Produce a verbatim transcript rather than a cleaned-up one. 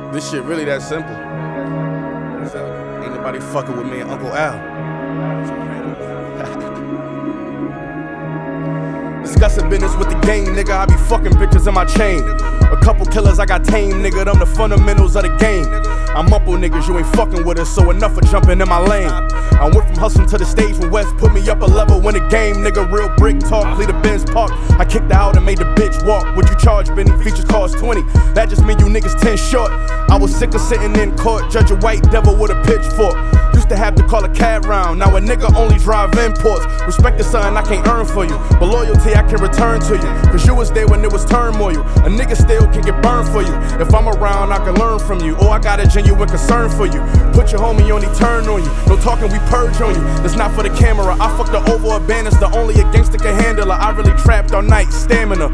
This shit really that simple. Ain't nobody fucking with me and Uncle Al. Discussing business with the game, nigga. I be fucking bitches in my chain. A couple killers I got tame, nigga. Them the fundamentals of the game. I'm up on niggas, you ain't fucking with us, so enough of jumping in my lane. I went from hustling to the stage when West put me up a level, win the game, nigga. Real brick talk, lead a Benz park. I kicked her out and made the bitch walk. What you charge, Benny? Features cost twenty. That just mean you niggas ten short. I was sick of sitting in court, judge a white devil with a pitchfork. Used to have to call a cab round, now a nigga only drive imports. Respect is something I can't earn for you, but loyalty I can return to you. Cause you was there when it was turmoil. A nigga still can get burned for you. If I'm around, I can learn from you, or I got a genuine concern for you. Put your homie on, he turn on you. No talking, we purge on you. That's not for the camera. I fucked her over a band, it's the only a gangster can handle her. I really trapped all night, stamina.